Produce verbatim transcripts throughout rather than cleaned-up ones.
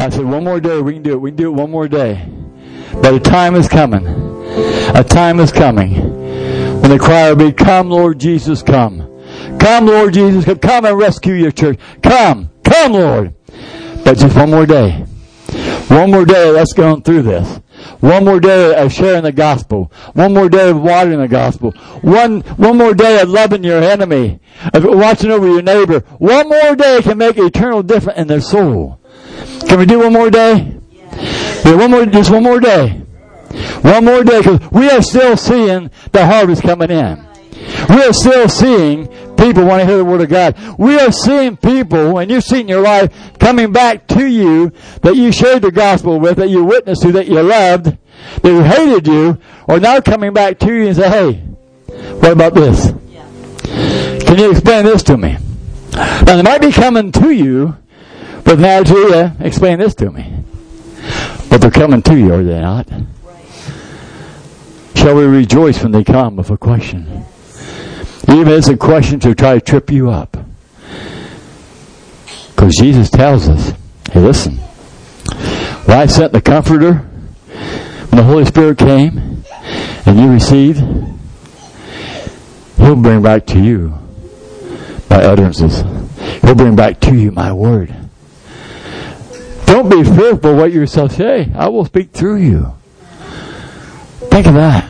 I said, one more day, we can do it. We can do it one more day. But a time is coming. A time is coming when the cry will be, come, Lord Jesus, come. Come, Lord Jesus, come. Come and rescue your church. Come. Come, Lord. But just one more day. One more day of us going through this. One more day of sharing the gospel. One more day of watering the gospel. One, one more day of loving your enemy. Of watching over your neighbor. One more day can make an eternal difference in their soul. Can we do one more day? Yeah, one more, just one more day. One more day, because we are still seeing the harvest coming in. We are still seeing people want to hear the Word of God. We are seeing people, and you've seen your life, coming back to you that you shared the gospel with, that you witnessed to, that you loved, that who hated you, are now coming back to you and say, hey, what about this? Can you explain this to me? Now, they might be coming to you with an attitude, yeah, explain this to me. But they're coming to you, are they not? Shall we rejoice when they come with a question? Even if it's a question to try to trip you up. Because Jesus tells us, hey, listen, when I sent the Comforter, when the Holy Spirit came, and you received, He'll bring back to you my utterances. He'll bring back to you my word. Don't be fearful of what you yourself say. I will speak through you. Think of that.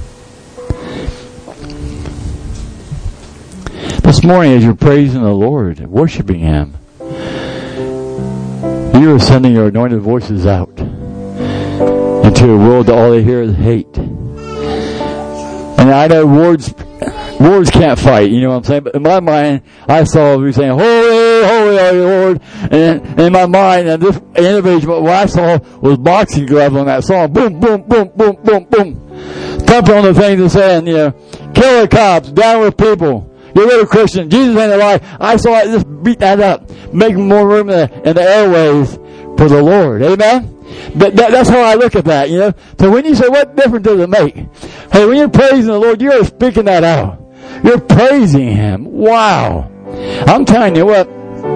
This morning, as you're praising the Lord, worshiping Him, you are sending your anointed voices out into a world that all they hear is hate. And I know words, words can't fight, you know what I'm saying? But in my mind, I saw we saying, holy, holy are you, Lord. And in my mind, and this individual, what I saw was boxing gloves on that song. Boom, boom, boom, boom, boom, boom. Thumping on the things and saying, you know, kill the cops, down with people. Get rid of Christians. Jesus ain't alive. I saw it just beat that up. Make more room in the, in the airways for the Lord. Amen? But that, that's how I look at that, you know. So when you say, what difference does it make? Hey, when you're praising the Lord, you're speaking that out. You're praising Him. Wow. I'm telling you what.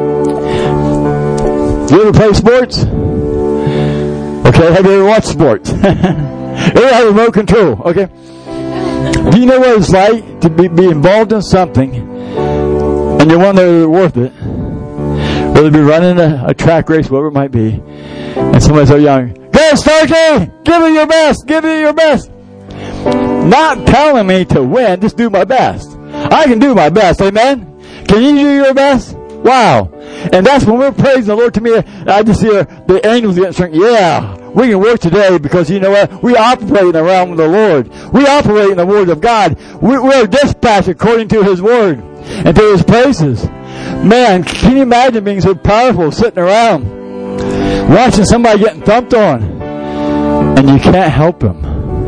You ever play sports? Okay, have you ever watched sports? You ever have remote control? Okay. Do you know what it's like to be, be involved in something and you wonder if it's worth it? Whether it be running a, a track race, whatever it might be, and somebody so young, go Starkey! Give it your best! Give it your best! Not telling me to win, just do my best. I can do my best, amen? Can you do your best? Wow. And that's when we're praising the Lord. To me, I just hear the angels getting strength. Yeah. We can work today because you know what? We operate in the realm of the Lord. We operate in the Word of God. We, we're dispatched according to His Word and to His places. Man, can you imagine being so powerful, sitting around, watching somebody getting thumped on, and you can't help them?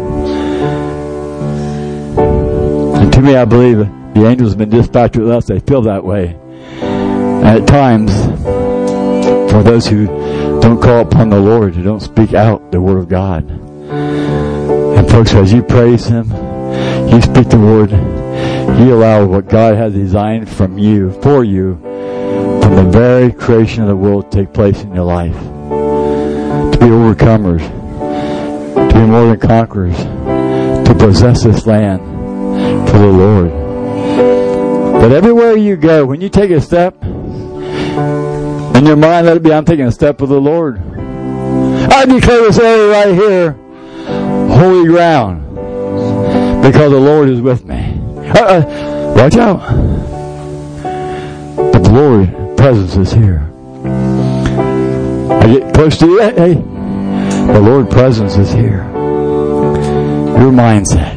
And to me, I believe the angels have been dispatched with us. They feel that way. And at times, for those who don't call upon the Lord, who don't speak out the Word of God. And folks, as you praise Him, you speak the Word, you allow what God has designed from you, for you, from the very creation of the world to take place in your life. To be overcomers, to be more than conquerors, to possess this land for the Lord. But everywhere you go, when you take a step, in your mind, let it be, I'm taking a step with the Lord. I declare this area right here holy ground because the Lord is with me. Uh-uh. Watch out. The Lord presence is here. I get close to you. Hey, the Lord presence is here. Your mindset.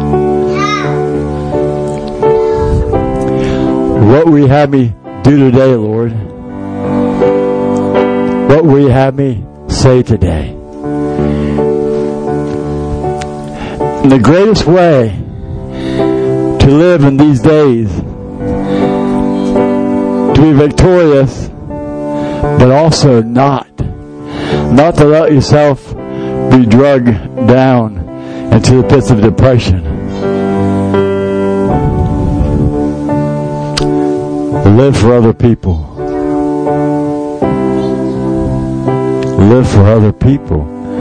What will you have me do today, Lord? What will you have me say today? And the greatest way to live in these days, to be victorious, but also not, not to let yourself be drugged down into the pits of depression. Live for other people. live for other people.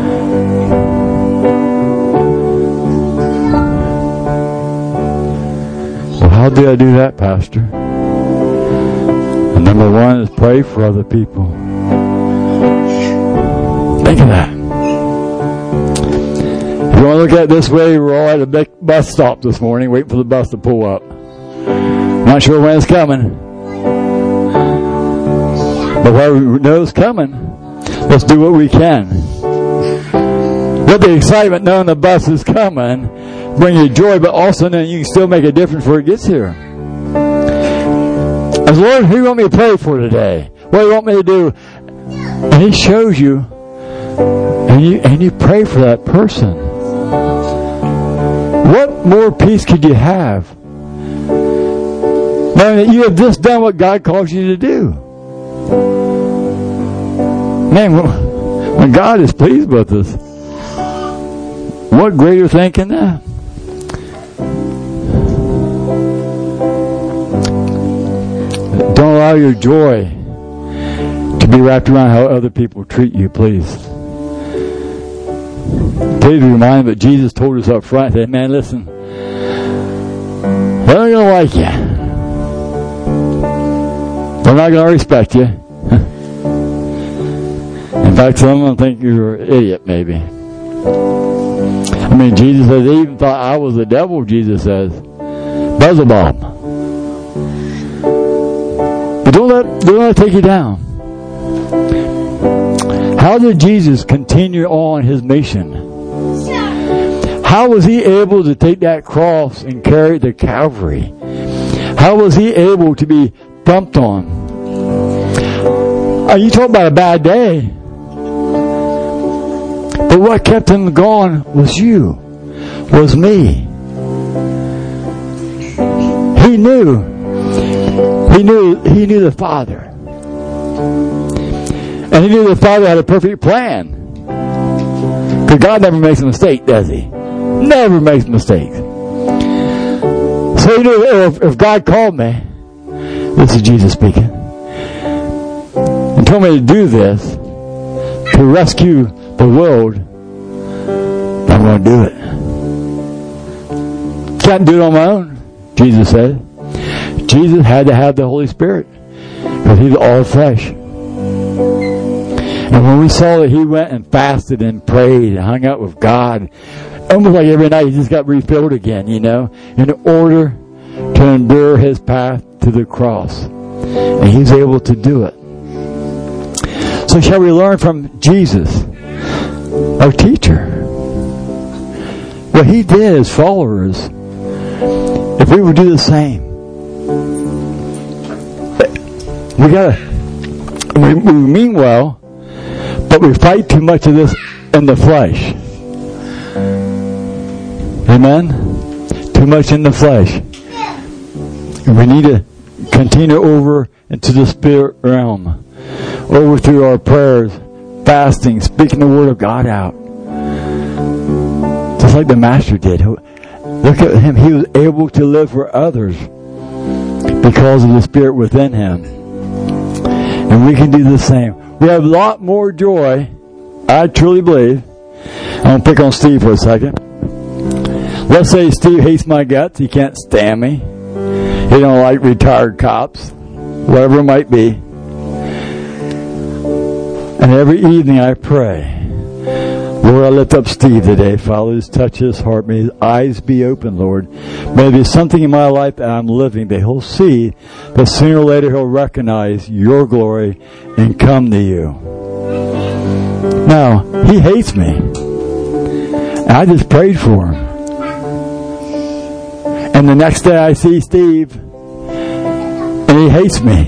Well, how do I do that, Pastor? And number one is pray for other people. Think of that. If you want to look at it this way, we're all at a big bus stop this morning, waiting for the bus to pull up. Not sure when it's coming. But while we know it's coming, let's do what we can. Let the excitement knowing the bus is coming bring you joy, but also knowing you can still make a difference before it gets here. As Lord, who do you want me to pray for today? What do you want me to do? And He shows you, and you and you pray for that person. What more peace could you have? Knowing that you have just done what God calls you to do. Man, when God is pleased with us, what greater thing can that? Don't allow your joy to be wrapped around how other people treat you, please. Please remind that Jesus told us up front, said, man, listen, they're not going to like you. They're not going to respect you. In fact, some of them think you're an idiot, maybe. I mean, Jesus says, they even thought I was the devil, Jesus says. Beelzebub. But don't let, don't let it take you down. How did Jesus continue on His mission? How was He able to take that cross and carry it to Calvary? How was He able to be thumped on? Oh, you talk about a bad day. But what kept Him going was you, was me. He knew. He knew, He knew the Father. And He knew the Father had a perfect plan. Because God never makes a mistake, does He? Never makes mistakes. So He knew if, if God called me, this is Jesus speaking, and told me to do this, to rescue the world, I'm going to do it. Can't do it on my own, Jesus said. Jesus had to have the Holy Spirit because He's all flesh. And when we saw that He went and fasted and prayed and hung out with God, almost like every night He just got refilled again, you know, in order to endure His path to the cross. And He's able to do it. So shall we learn from Jesus, our teacher? What He did as followers, if we would do the same. We gotta, we, we mean well, but we fight too much of this in the flesh. Amen? Too much in the flesh. And we need to continue over into the spirit realm. Over through our prayers, fasting, speaking the word of God out. Just like the Master did. Look at Him. He was able to live for others because of the Spirit within Him. And we can do the same. We have a lot more joy, I truly believe. I'm going to pick on Steve for a second. Let's say Steve hates my guts. He can't stand me. He don't like retired cops. Whatever it might be. And every evening I pray, Lord, I lift up Steve today. Father, just touch his heart. May his eyes be open, Lord. May there be something in my life that I'm living that he'll see, that sooner or later he'll recognize your glory and come to you. Now, he hates me. And I just prayed for him. And the next day I see Steve, and he hates me.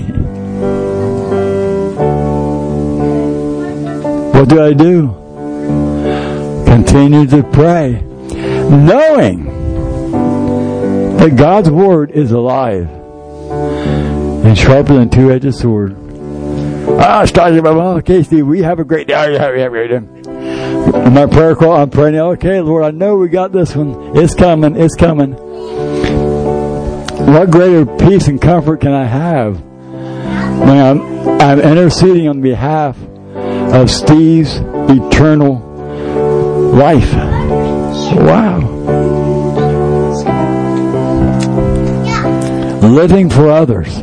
What do I do? Continue to pray, knowing that God's word is alive and sharper than a two-edged sword. Ah, starting about, well, okay, Steve, we have a great day. In my prayer call, I'm praying, okay, Lord, I know we got this one. It's coming. It's coming. What greater peace and comfort can I have when I'm, I'm interceding on behalf of Steve's eternal life. Wow. Living for others.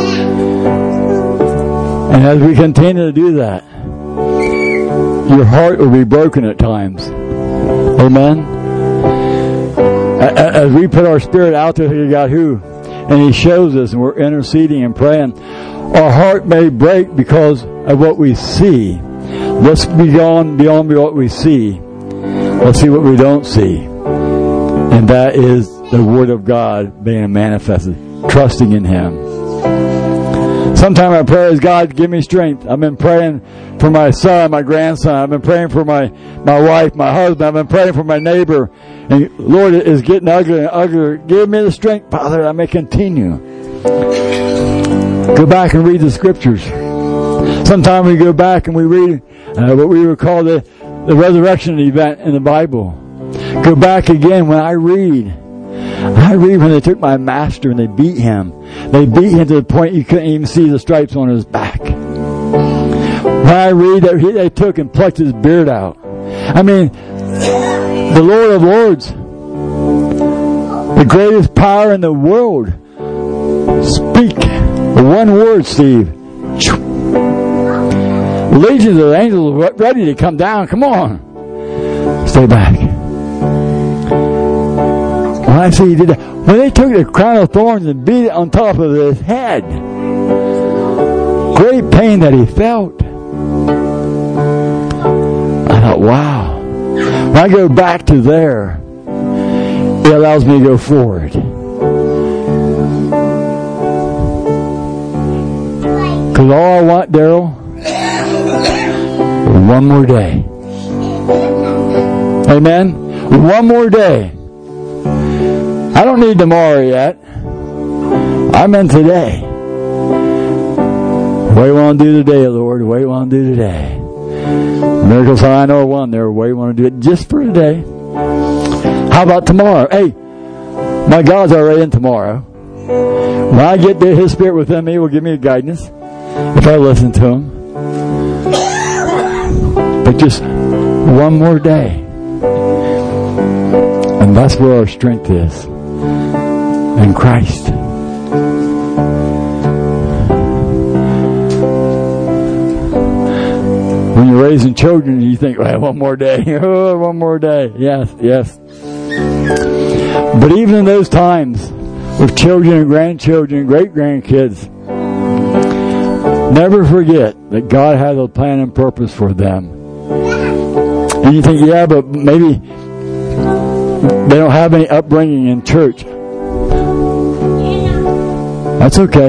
And as we continue to do that, your heart will be broken at times. Amen. As we put our spirit out there to God, who, and He shows us, and we're interceding and praying, our heart may break because of what we see. Let's be gone beyond what we see. Let's see what we don't see. And that is the Word of God being manifested. Trusting in Him. Sometimes my prayer is, God, give me strength. I've been praying for my son, my grandson. I've been praying for my, my wife, my husband. I've been praying for my neighbor. And Lord, it is getting uglier and uglier. Give me the strength, Father, that I may continue. Go back and read the Scriptures. Sometimes we go back and we read uh, what we would call the, the resurrection event in the Bible. Go back again when I read. I read when they took my master and they beat him. They beat him to the point you couldn't even see the stripes on his back. When I read that he, they took and plucked his beard out. I mean, the Lord of Lords, the greatest power in the world, speak one word, Steve. Legions of angels are ready to come down. Come on. Stay back. When I say He did that, when they took the crown of thorns and beat it on top of his head, great pain that he felt. I thought, wow. When I go back to there, it allows me to go forward. Because all I want, Daryl, is one more day. Amen? One more day. I don't need tomorrow yet. I'm in today. What do you want to do today, Lord? What do you want to do today? Miracles I know of one there. What do you want to do it just for today? How about tomorrow? Hey, my God's already in tomorrow. When I get there, His Spirit within me will give me guidance if I listen to Him. But just one more day. And that's where our strength is. In Christ. When you're raising children, you think, well, one more day. Oh, one more day. Yes, yes. But even in those times, with children and grandchildren and great-grandkids, never forget that God has a plan and purpose for them. And you think, yeah, but maybe they don't have any upbringing in church. That's okay.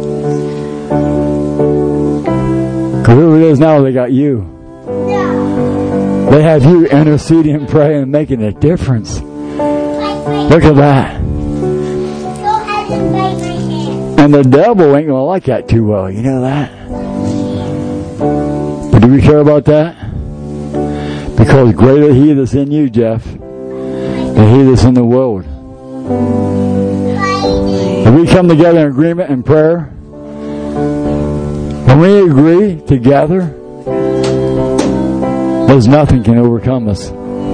Because who it is now, they got you. They have you interceding and praying and making a difference. Look at that. And the devil ain't going to like that too well. You know that? But do we care about that? Because greater He that's in you, Jeff, than he that's in the world. If we come together in agreement and prayer, when we agree together, there's nothing can overcome us.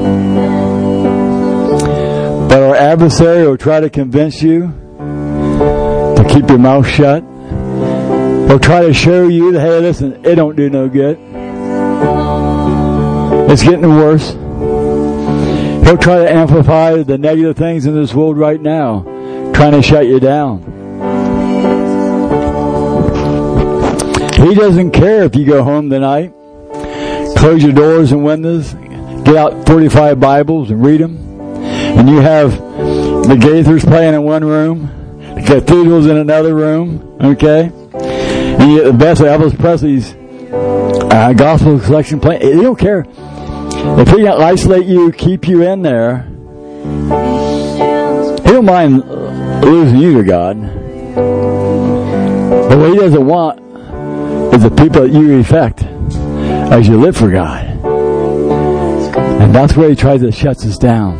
But our adversary will try to convince you to keep your mouth shut. He'll try to show you that, hey, listen, it don't do no good. It's getting worse. He'll try to amplify the negative things in this world right now, trying to shut you down. He doesn't care if you go home tonight, close your doors and windows, get out forty-five Bibles and read them, and you have the Gaithers playing in one room, the cathedrals in another room, okay? And you get the best of Elvis Presley's uh, gospel collection playing. He don't care. If he can isolate you, keep you in there, he don't mind losing you to God. But what he doesn't want is the people that you affect as you live for God. And that's where he tries to shut us down.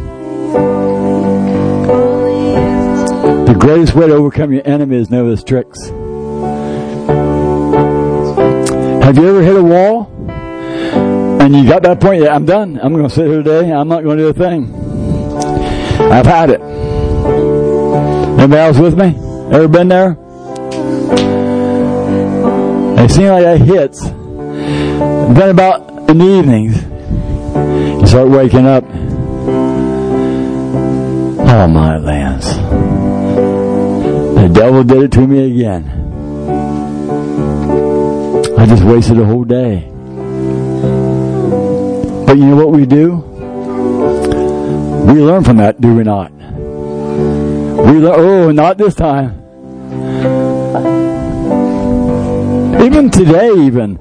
The greatest way to overcome your enemy is know his tricks. Have you ever hit a wall? And you got that point, yeah, I'm done. I'm going to sit here today. I'm not going to do a thing. I've had it. Anybody else with me? Ever been there? It seems like that hits. Then about in the evenings, you start waking up. Oh, my lands. The devil did it to me again. I just wasted a whole day. But you know what we do? We learn from that, do we not? We learn, oh, not this time. Even today, even.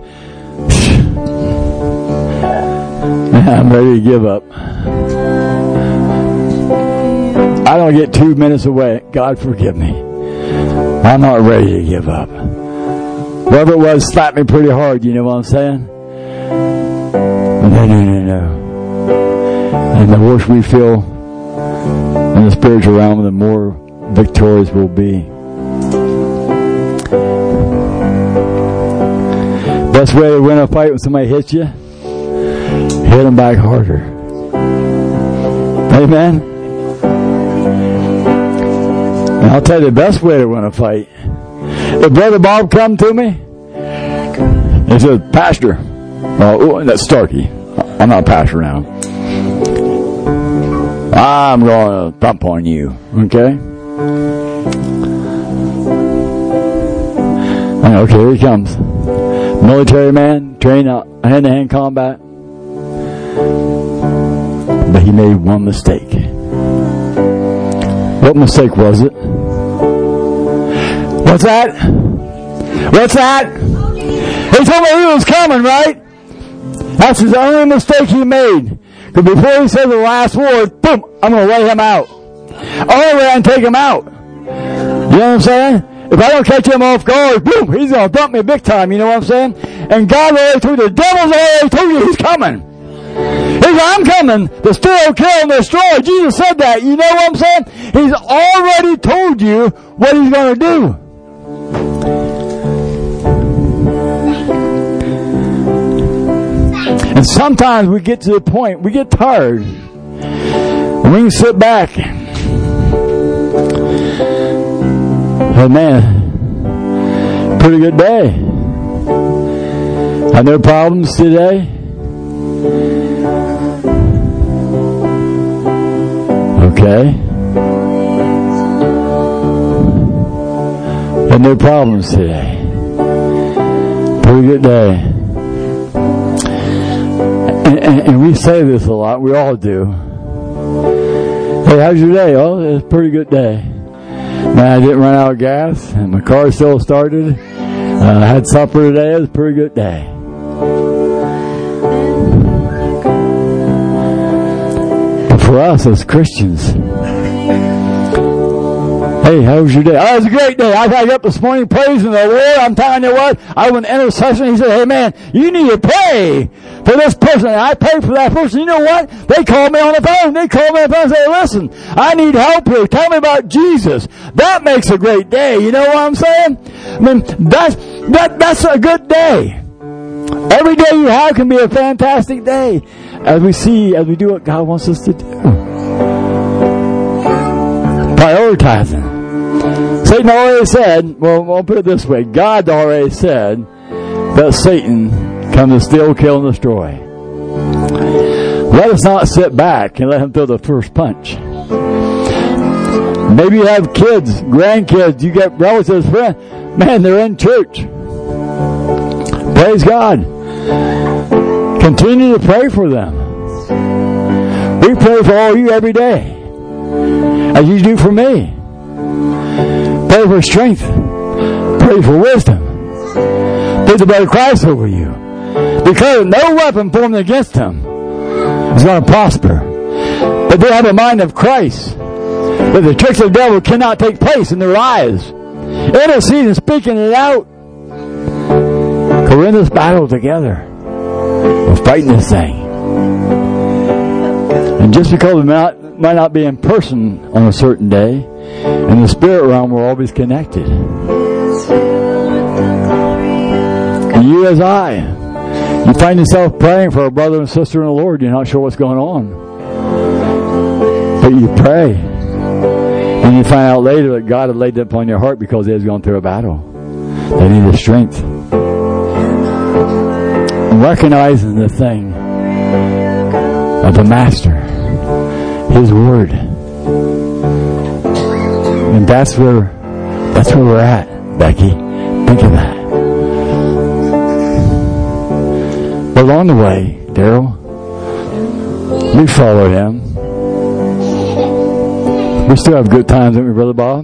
I'm ready to give up. I don't get two minutes away. God forgive me. I'm not ready to give up. Whoever it was slapped me pretty hard, you know what I'm saying? No, no, no, no. And the worse we feel in the spiritual realm, the more victorious we'll be. Best way to win a fight when somebody hits you, hit them back harder. Amen? And I'll tell you the best way to win a fight. If Brother Bob come to me, he says, Pastor, oh, that's Starkey. I'm not a pastor now. I'm going to thump on you. Okay? Okay, here he comes. Military man, trained out hand-to-hand combat. But he made one mistake. What mistake was it? What's that? What's that? He told me he was coming, right? That's the only mistake he made. Because before he said the last word, boom, I'm going to lay him out. I'll lay and take him out. You know what I'm saying? If I don't catch him off guard, boom, he's going to dump me big time. You know what I'm saying? And God already told you, the devil's already told you he's coming. He said, I'm coming to steal, kill, and destroy. Jesus said that. You know what I'm saying? He's already told you what he's going to do. And sometimes we get to the point, we get tired. And we can sit back. Oh man, pretty good day. Had no problems today. Okay. Had no problems today. Pretty good day. And, and, and we say this a lot. We all do. Hey, how's your day? Oh, it's a pretty good day. Man, I didn't run out of gas, and my car still started. Uh, I had supper today. It was a pretty good day. But for us as Christians, hey, how was your day? Oh, it was a great day. I got up this morning praising the Lord. I'm telling you what, I went intercession. He said, hey man, you need to pray for this person. And I prayed for that person. You know what? They called me on the phone. They called me on the phone and said, listen, I need help here. Tell me about Jesus. That makes a great day. You know what I'm saying? I mean, that's, that, that's a good day. Every day you have can be a fantastic day as we see, as we do what God wants us to do. Prioritizing. Satan already said, well, I'll put it this way. God already said that Satan comes to steal, kill, and destroy. Let us not sit back and let him throw the first punch. Maybe you have kids, grandkids, you get relatives, friends. Man, they're in church. Praise God. Continue to pray for them. We pray for all you every day, as you do for me. Pray for strength. Pray for wisdom. Pray the blood of Christ over you. Because no weapon formed against him is going to prosper. But they have a mind of Christ. That the tricks of the devil cannot take place in their lives. Interceding, speaking it out. We're in this battle together. We're fighting this thing. And just because we might not, might not be in person on a certain day, in the spirit realm we're always connected. And you as I You find yourself praying for a brother and sister in the Lord. You're not sure what's going on. But you pray. And you find out later that God had laid it upon your heart because they was going through a battle. They needed strength. Recognizing the thing of the Master. His Word. And that's where, that's where we're at, Becky. Think of that. But along the way, Daryl, we followed him. We still have good times, don't we, Brother Bob?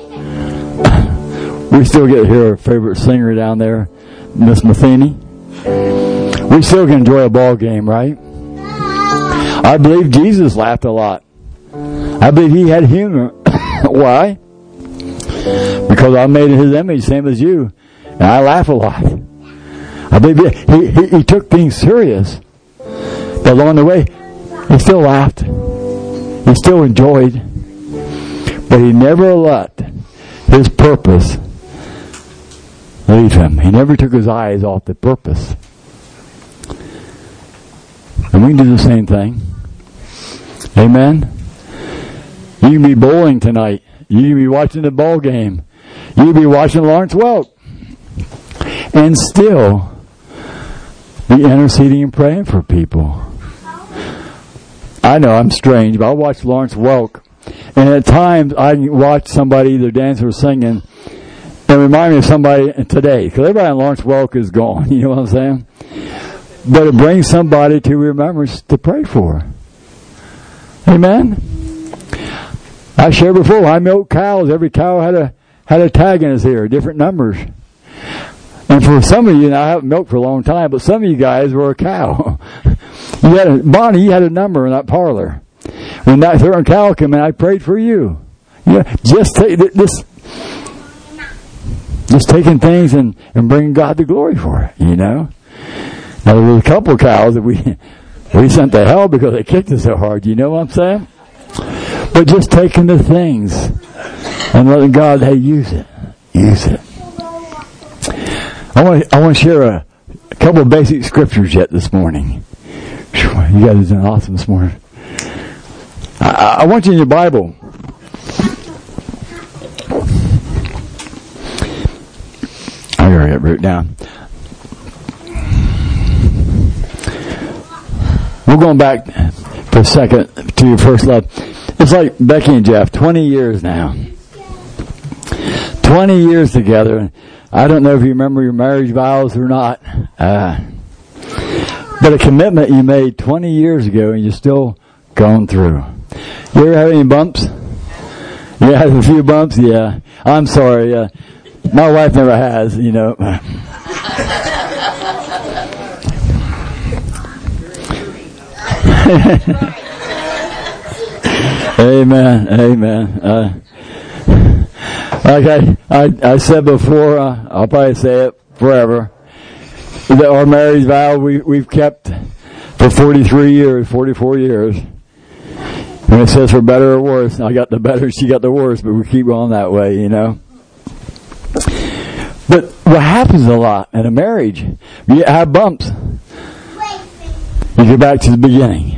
We still get to hear our favorite singer down there, Miss Matheny. We still can enjoy a ball game, right? I believe Jesus laughed a lot. I believe he had humor. Why? Because I'm made in his image, same as you. And I laugh a lot. I believe he, he, he took things serious. But along the way, he still laughed. He still enjoyed. But he never let his purpose leave him. He never took his eyes off the purpose. And we can do the same thing. Amen? You can be bowling tonight. You can be watching the ball game. You can be watching Lawrence Welk. And still be interceding and praying for people. I know I'm strange, but I watch Lawrence Welk. And at times I watch somebody either dancing or singing and remind me of somebody today. Because everybody in Lawrence Welk is gone. You know what I'm saying? But it brings somebody to remembrance to pray for. Amen? I shared before, I milked cows. Every cow had a had a tag in his ear, different numbers. And for some of you, and I haven't milked for a long time, but some of you guys were a cow. You had a, Bonnie, you had a number in that parlor. When that certain cow came in, I prayed for you. Yeah, just take this, just taking things and, and bringing God the glory for it, you know. Now there was a couple of cows that we we sent to hell because they kicked us so hard. You know what I'm saying? But just taking the things and letting God, hey, use it, use it. I want to, I want to share a, a couple of basic scriptures yet this morning. You guys are doing awesome this morning. I, I want you in your Bible. I already wrote it down. We're going back for a second to your first love. It's like Becky and Jeff, twenty years now. twenty years together. I don't know if you remember your marriage vows or not. Uh, but a commitment you made twenty years ago and you're still going through. You ever have any bumps? You had a few bumps? Yeah. I'm sorry. Uh, my wife never has, you know. Amen. Amen. Uh, like I, I, I said before, uh, I'll probably say it forever, that our marriage vow we, we've kept for forty-three years, forty-four years. And it says for better or worse. I got the better, she got the worse, but we keep going that way, you know. But what happens a lot in a marriage, you have bumps. You go back to the beginning.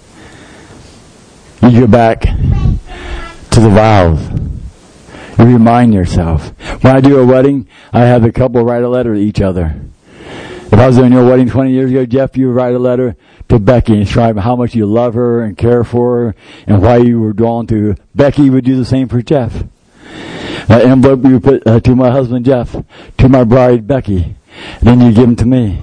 You go back to the vows. You remind yourself. When I do a wedding, I have the couple write a letter to each other. If I was doing your wedding twenty years ago, Jeff, you would write a letter to Becky and describe how much you love her and care for her and why you were drawn to her. Becky would do the same for Jeff. That envelope you would put uh, to my husband, Jeff, to my bride, Becky. And then you give them to me.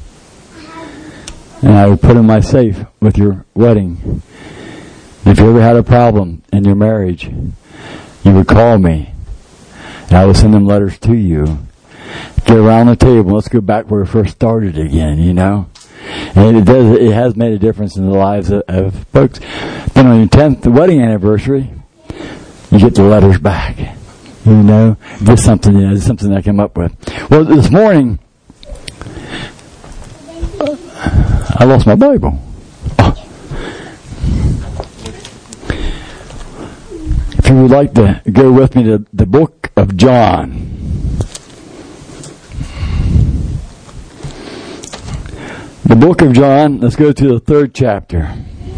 And I would put in my safe with your wedding. If you ever had a problem in your marriage, you would call me. And I would send them letters to you. Get around the table. Let's go back where we first started again, you know. And it does. It has made a difference in the lives of, of folks. Then on your tenth wedding anniversary, you get the letters back. You know, just something. You know, something I came up with. Well, this morning, I lost my Bible. Oh. If you would like to go with me to the book of John. The book of John, let's go to the third chapter.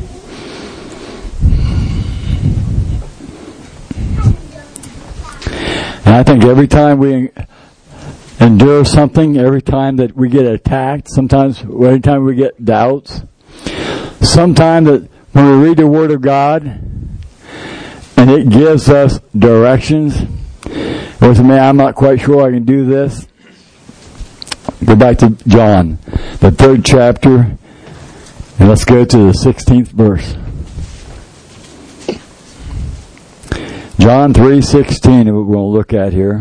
And I think every time we endure something, every time that we get attacked, sometimes every time we get doubts, sometime that when we read the Word of God and it gives us directions, with me, I'm not quite sure I can do this. Go back to John, the third chapter, and let's go to the sixteenth verse. John three sixteen, we're going to look at here.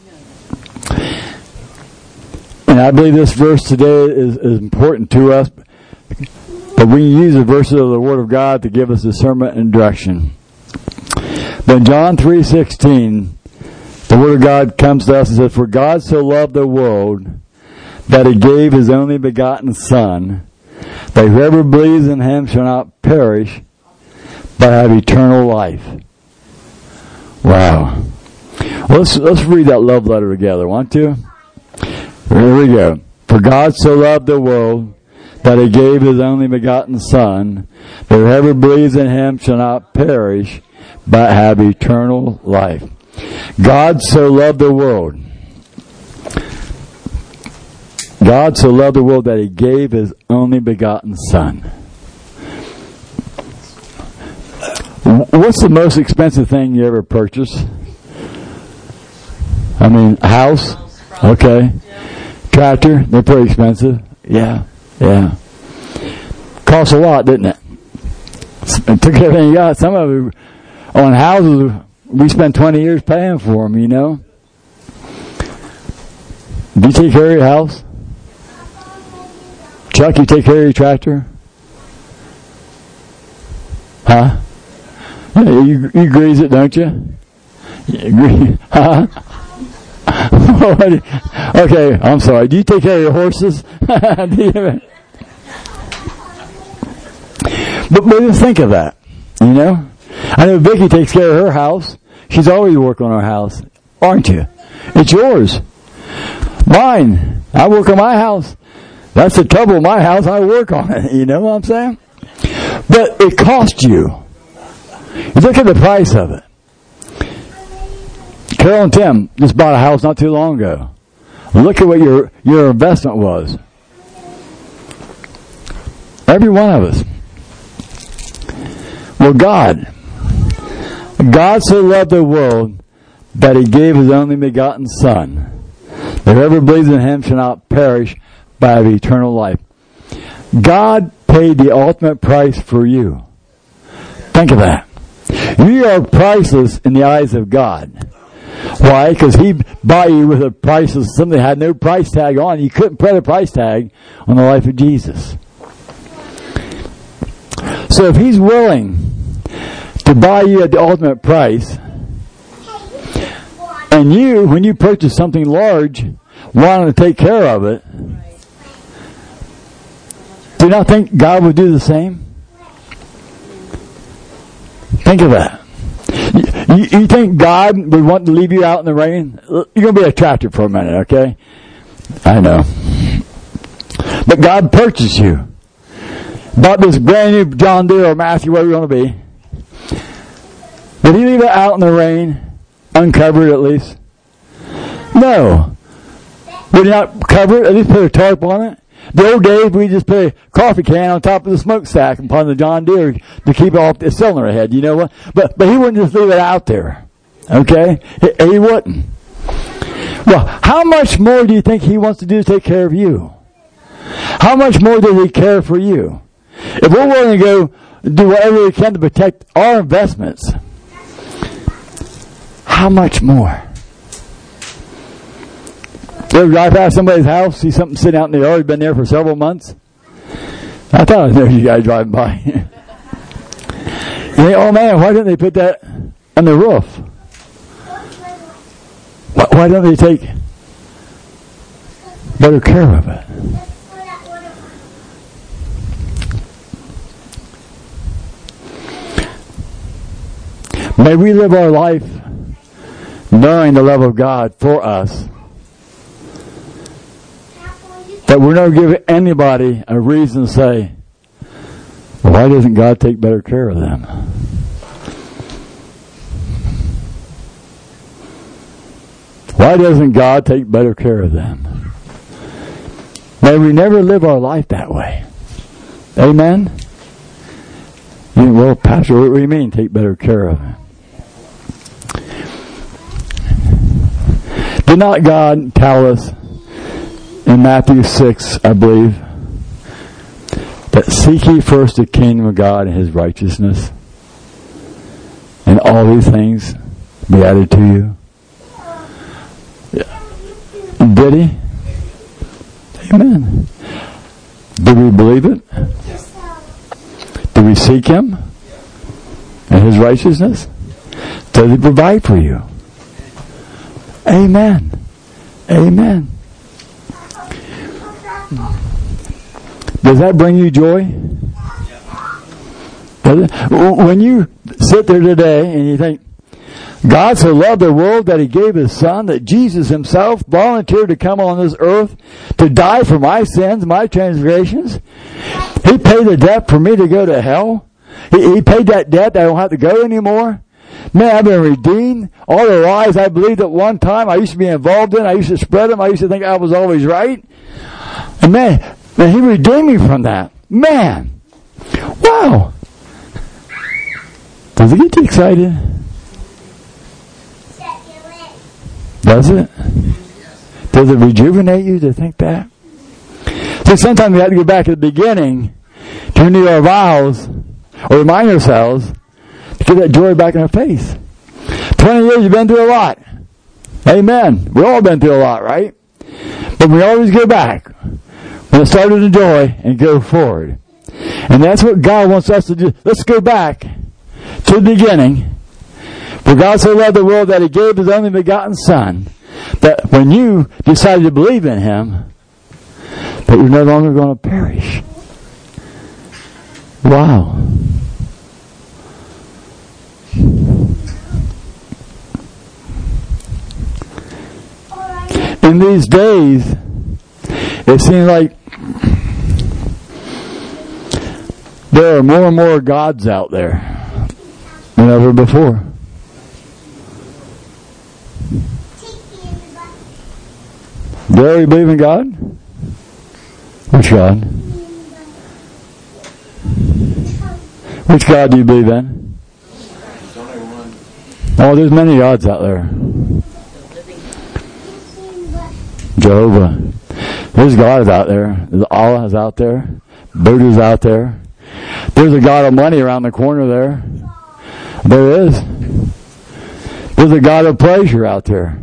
And I believe this verse today is, is important to us, but we use the verses of the Word of God to give us discernment and direction. But in John three sixteen, the Word of God comes to us and says, "For God so loved the world that He gave His only begotten Son, that whoever believes in Him shall not perish, but have eternal life." Wow. Let's let's read that love letter together, want to? Here we go. "For God so loved the world that He gave His only begotten Son, that whoever believes in Him shall not perish, but have eternal life." God so loved the world. God so loved the world that He gave His only begotten Son. What's the most expensive thing you ever purchased? I mean, a house? Okay. Tractor? They're pretty expensive. Yeah. Yeah. Costs a lot, didn't it? It took everything you got. Some of it on houses, we spent twenty years paying for them, you know. Do you take care of your house? Chuck, you take care of your tractor? Huh? Yeah, you, you grease it, don't you? You grease, huh? Okay, I'm sorry. Do you take care of your horses? Do you, but, but just think of that, you know? I know Vicki takes care of her house. She's always working on her house, aren't you? It's yours. Mine. I work on my house. That's the trouble with my house. I work on it. You know what I'm saying? But it costs you. You look at the price of it. Carol and Tim just bought a house not too long ago. Look at what your your investment was. Every one of us. Well, God. God so loved the world that He gave His only begotten Son, that whoever believes in Him shall not perish, but have eternal life. God paid the ultimate price for you. Think of that. You are priceless in the eyes of God. Why? Because He bought you with a price of something that had no price tag on. You couldn't put a price tag on the life of Jesus. So if He's willing to buy you at the ultimate price, and you, when you purchase something large, wanting to take care of it, do you not think God would do the same? Think of that. You, you think God would want to leave you out in the rain? You're going to be a tractor for a minute, okay? I know. But God purchased you. Bought this brand new John Deere or Matthew, whatever you want to be. Did He leave it out in the rain? Uncovered at least? No. Would He not cover it? At least put a tarp on it? The old days, we just put a coffee can on top of the smokestack upon the John Deere to keep off the cylinder head. You know what? But but He wouldn't just leave it out there. Okay? He, he wouldn't. Well, how much more do you think He wants to do to take care of you? How much more does He care for you? If we're willing to go do whatever we can to protect our investments, how much more? You ever drive past somebody's house, see something sitting out in the yard, been there for several months? I thought I knew you guys driving by. You think, oh man, why didn't they put that on the roof? Why, why don't they take better care of it? May we live our life knowing the love of God for us, that we're not giving anybody a reason to say, well, why doesn't God take better care of them? Why doesn't God take better care of them? May we never live our life that way. Amen? You, well, Pastor, what do you mean take better care of them? Did not God tell us in Matthew six, I believe, that seek ye first the kingdom of God and His righteousness, and all these things be added to you? Did He? Amen. Do we believe it? Do we seek Him and His righteousness? Does He provide for you? Amen. Amen. Does that bring you joy? Does it? When you sit there today and you think, God so loved the world that He gave His Son, that Jesus Himself volunteered to come on this earth to die for my sins, my transgressions. He paid the debt for me to go to hell. He, he paid that debt that I don't have to go anymore. Man, I've been redeemed. All the lies I believed at one time, I used to be involved in. I used to spread them. I used to think I was always right. And man, man, He redeemed me from that. Man. Wow. Does it get you excited? Does it? Does it rejuvenate you to think that? See, sometimes we have to go back to the beginning to renew our vows or remind ourselves to get that joy back in our face. Twenty years you've been through a lot. Amen. We've all been through a lot, right? But we always go back when it started to joy and go forward. And that's what God wants us to do. Let's go back to the beginning. For God so loved the world that He gave His only begotten Son, that when you decided to believe in Him, that you're no longer going to perish. Wow. In these days, it seems like there are more and more gods out there than ever before. Do you believe in God? Which God? Which God do you believe in? Oh, there's many gods out there. Jehovah. There's God out there. There's Allah is out there. Buddha's out there. There's a God of money around the corner there. There is. There's a God of pleasure out there.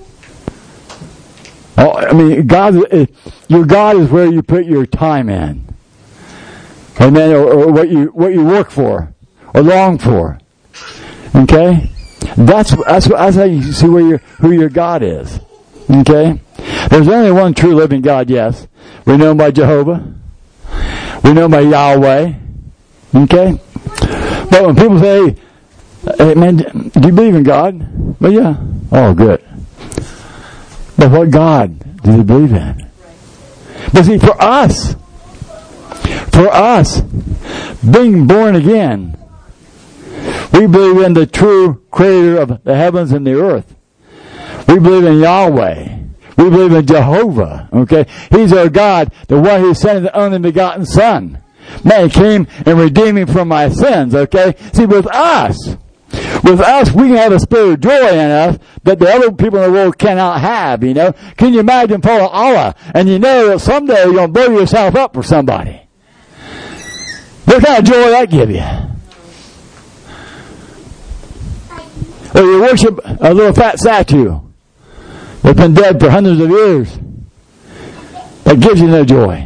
Oh, I mean, God, your God is where you put your time in. Amen. Or, or what you what you work for or long for. Okay? That's that's that's how you see where your who your God is. Okay? There's only one true living God, yes. We know Him by Jehovah. We know Him by Yahweh. Okay? But when people say, hey, man, do you believe in God? Well, yeah. Oh, good. But what God do you believe in? But see, for us, for us, being born again, we believe in the true creator of the heavens and the earth. We believe in Yahweh. We believe in Jehovah. Okay? He's our God, the one who sent His only begotten Son. Man, He came and redeemed me from my sins. Okay? See, with us, With us, we can have a spirit of joy in us that the other people in the world cannot have, you know. Can you imagine following Allah and you know that someday you're going to blow yourself up for somebody? What kind of joy will that give you? Or you worship a little fat statue that's been dead for hundreds of years. That gives you no joy.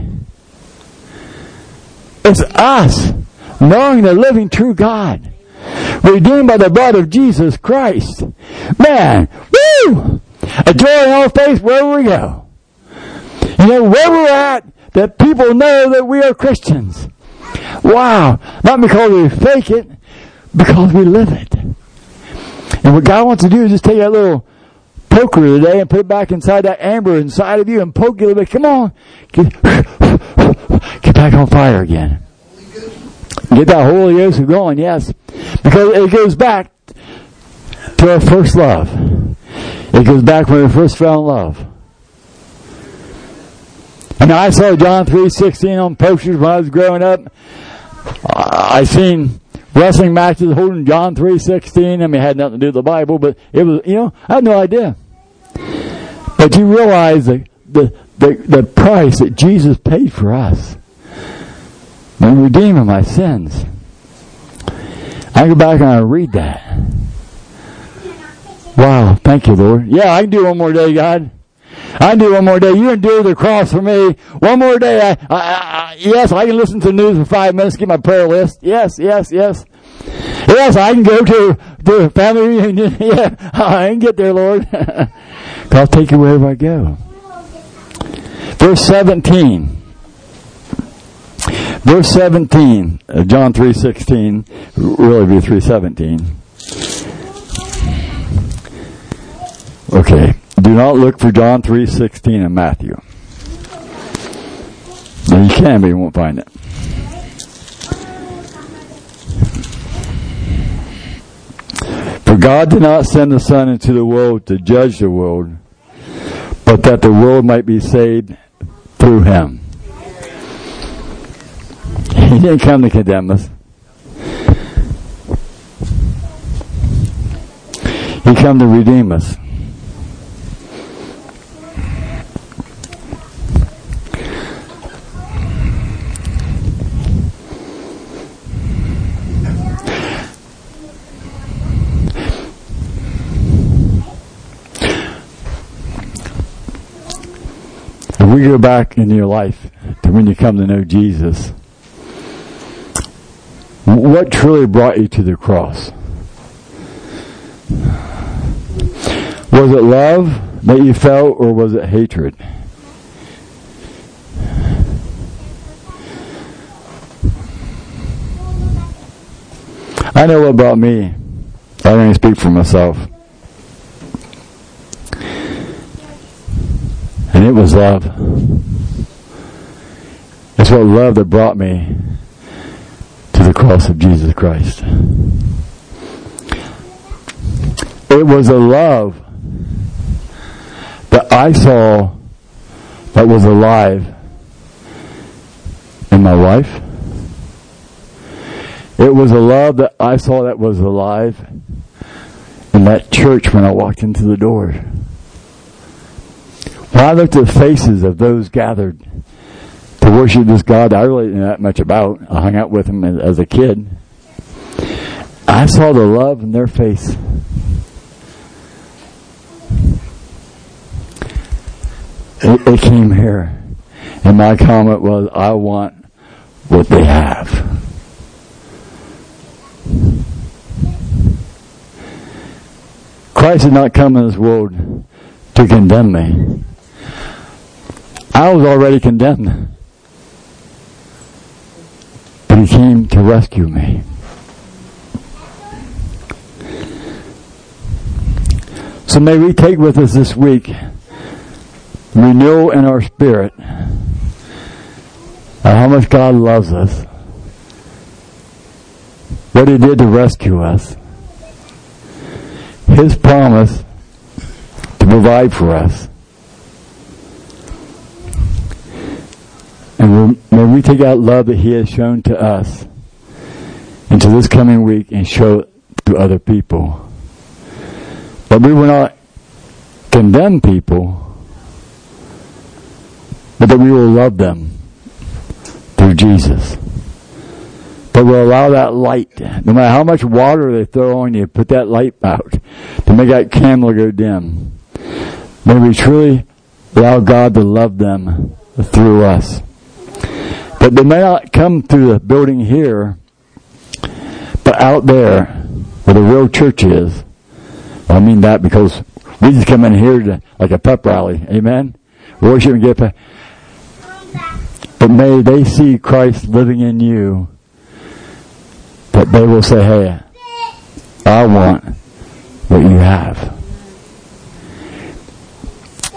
It's us knowing the living true God, redeemed by the blood of Jesus Christ. Man, woo! A joy on our face wherever we go. You know, where we're at, that people know that we are Christians. Wow. Not because we fake it, because we live it. And what God wants to do is just take that little poker today and put it back inside that amber inside of you and poke you a little bit. Come on. Get, get back on fire again. Get that Holy Ghost going, yes. Because it goes back to our first love. It goes back when we first fell in love. And I saw John three sixteen on posters when I was growing up. I seen wrestling matches holding John three sixteen. I mean, it had nothing to do with the Bible, but it was, you know, I had no idea. But you realize the, the, the, the price that Jesus paid for us when redeeming my sins. I go back and I read that. Wow, thank you, Lord. Yeah, I can do one more day, God. I can do one more day. You endure the cross for me. One more day. I, I, I, yes, I can listen to the news for five minutes, get my prayer list. Yes, yes, yes. Yes, I can go to the family reunion. Yeah, I can get there, Lord. I'll take you wherever I go. Verse seventeen. Verse seventeen of John three sixteen. Really be three seventeen. Okay. Do not look for John three sixteen in Matthew. Now you can, but you won't find it. For God did not send the Son into the world to judge the world, but that the world might be saved through Him. He didn't come to condemn us. He came to redeem us. If we go back in your life to when you come to know Jesus, what truly brought you to the cross? Was it love that you felt, or was it hatred? I know what brought me. I don't even speak for myself. And it was love. It's what love that brought me to the cross of Jesus Christ. It was a love that I saw that was alive in my wife. It was a love that I saw that was alive in that church when I walked into the door. When I looked at the faces of those gathered to worship this God I really didn't know that much about, I hung out with him as a kid, I saw the love in their face. It, it came here. And my comment was, I want what they have. Christ did not come in this world to condemn me. I was already condemned. But He came to rescue me. So may we take with us this week renewal in our spirit of how much God loves us, what He did to rescue us, His promise to provide for us. And may we take that love that He has shown to us into this coming week and show it to other people. But we will not condemn people, but that we will love them through Jesus. But we'll allow that light, no matter how much water they throw on you, put that light out to make that candle go dim. May we truly allow God to love them through us. But they may not come through the building here, but out there where the real church is. I mean that because we just come in here to, like a pep rally. Amen? Worship and get pep. But may they see Christ living in you, that they will say, hey, I want what you have.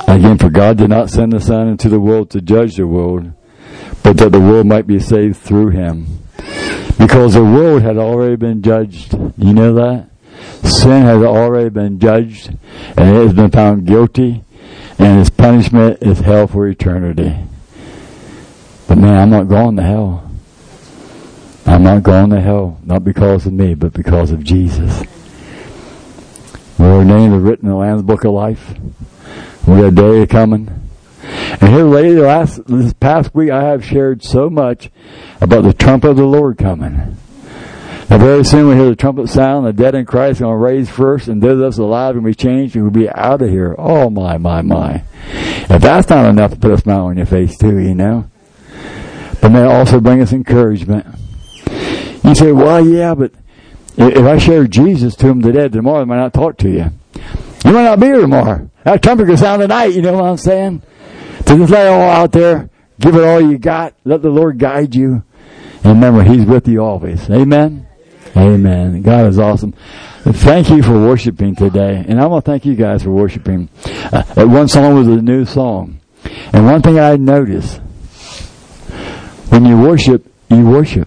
Again, for God did not send the Son into the world to judge the world, but that the world might be saved through him. Because the world had already been judged. You know that? Sin has already been judged, and it has been found guilty, and its punishment is hell for eternity. But man, I'm not going to hell. I'm not going to hell, not because of me, but because of Jesus. Our names are written in the Lamb's Book of Life. We got a day coming. And here lately, last, this past week, I have shared so much about the trumpet of the Lord coming. Now very soon we hear the trumpet sound, the dead in Christ are going to raise first, and those of us alive are going to be changed, and we'll be out of here. Oh my, my, my. If that's not enough to put a smile on your face too, you know. But may it also bring us encouragement. You say, well, yeah, but if I share Jesus to them today, tomorrow they might not talk to you. You might not be here tomorrow. That trumpet could sound tonight, you know what I'm saying? So just lay it all out there. Give it all you got. Let the Lord guide you. And remember, he's with you always. Amen? Amen. God is awesome. Thank you for worshiping today. And I want to thank you guys for worshiping. Uh, one song was a new song. And one thing I noticed, when you worship, you worship.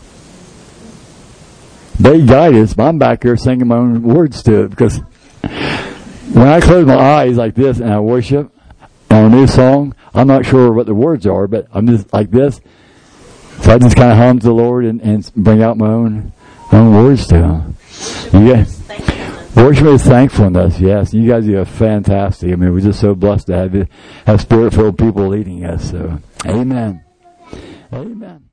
They guide us, but I'm back here singing my own words to it, because when I close my eyes like this and I worship on a new song, I'm not sure what the words are, but I'm just like this. So I just kind of hum to the Lord and, and bring out my own, my own words to him. Yeah. Worship is thankfulness, yes. You guys are fantastic. I mean, we're just so blessed to have, have spirit-filled people leading us. So, amen. Amen.